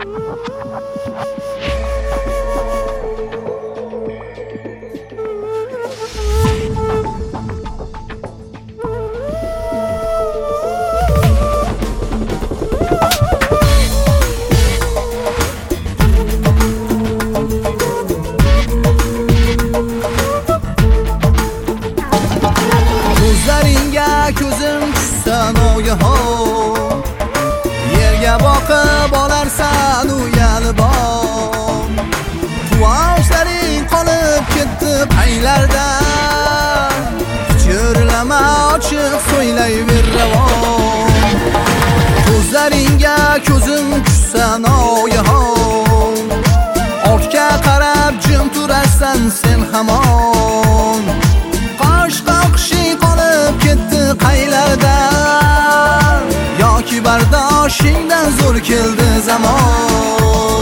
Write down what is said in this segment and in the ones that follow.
Ko'zim tushsa noyahon, yerga boqib olarsan uyalibon. Quvoshlaring qolib ketdi qaylarda, Kuchurlama ochiq so'ylayver ravon. Ko'zlaringga ko'zim tushsa noyahon, ortga qarab jim turarsan sen hamon. Qosh qoqishing qolib ketdi qaylarda, yoki bardoshingdan zo'r keldi zamon.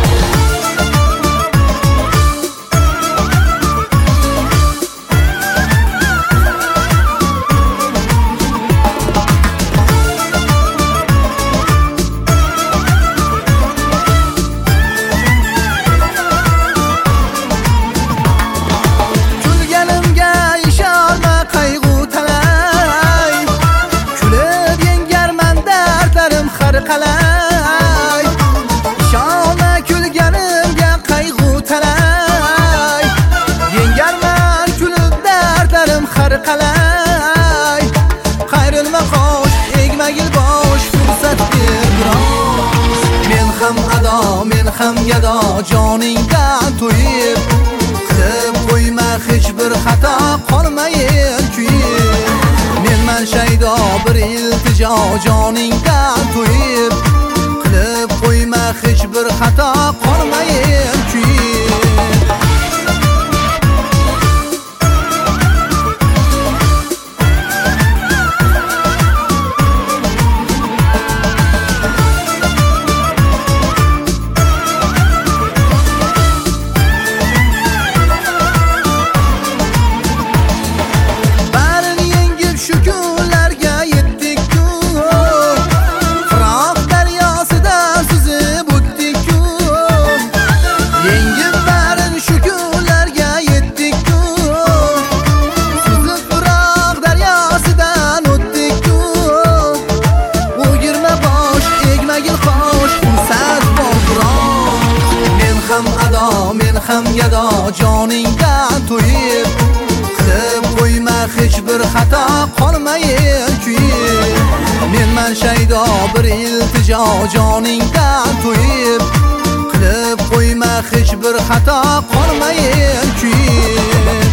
Qalay shona kulganimga qayg'u talay, yengarman kulib dardlarim har qalay. Qayrilma qosh, egmagil bosh, fursat ber biroz. Men ham ado, men ham gado, joningdan to'yib, qilib qo'yma hech bir xato, qolmayin kuyib. Menman shaydo bir iltijo, joningdan to'yib, qilib qo'yma hech bir xato, qolmayin kuyib. Men ham gado, joningdan to'yib, qilib qo'yma hech bir xato, qolmayin kuyib. Menman shaydo bir iltijo, joningdan to'yib, qilib qo'yma hech bir xato, qolmayin kuyib.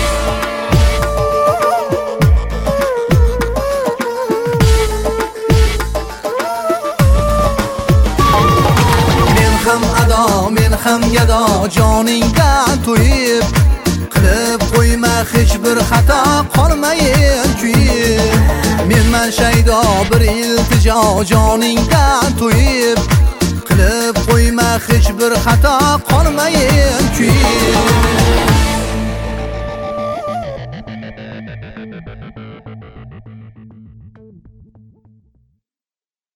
Men ham gado, joningdan to'yib, qilib qo'yma hech bir xato, qolmayin kuyib. Menman shaydo bir iltijo, joningdan to'yib, qilib qo'yma hech bir xato, qolmayin kuyib.